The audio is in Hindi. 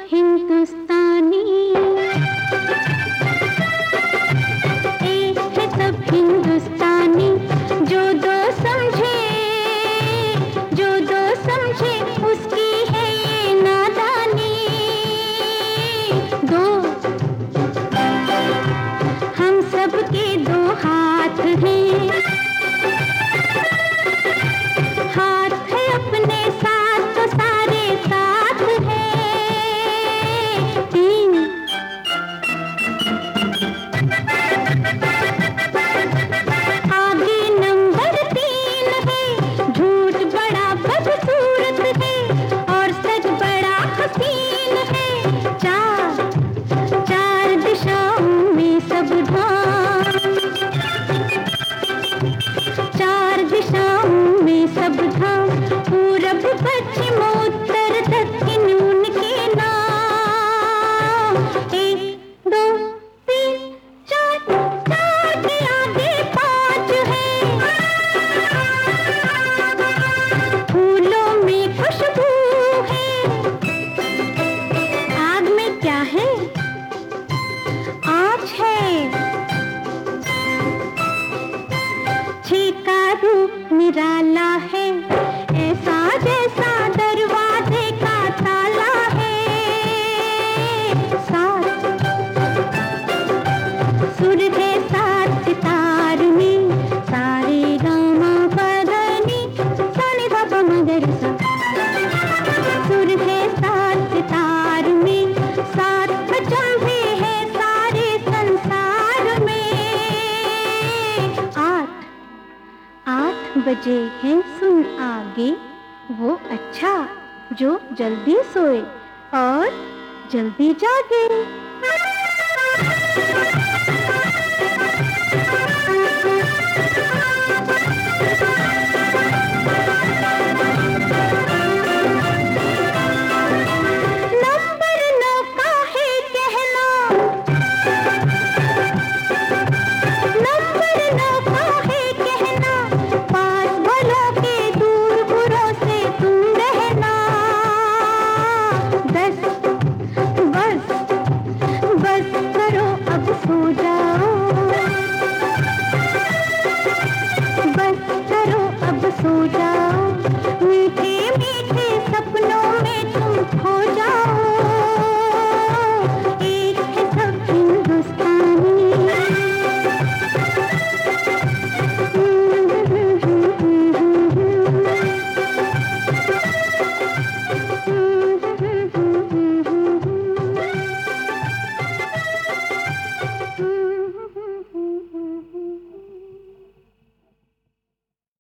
हिंदुस्तानी, एक है सब हिंदुस्तानी, जो दो समझे, जो दो समझे उसकी है ये नादानी। दो हम सबके दो हाथ हैं, हाथ है अपने साथ तो सारे साथ हैं। तीन आगे नंबर तीन है, झूठ बड़ा बदसूरत है और सच बड़ा हसीन है। चार चार दिशाओं में सब धाम, चार दिशाओं में सब धाम, पूरब पश्चिम उत्तर दक्षिण उनके नाम। एक दो तीन चार, चार के आगे पाँच है, फूलों में खुशबू है। आग में क्या है? आँच है। छह का रूप निराला है, ऐसा जैसा दरवाजे का ताला है। सात सुर है सात सितार में, सारे गामा पधनी सानी धा मगर सा। सुर है सात सितार में, सात अचंभे है सारे संसार में। आठ आठ बजे है सुन आगे, वो अच्छा जो जल्दी सोए और जल्दी जागे।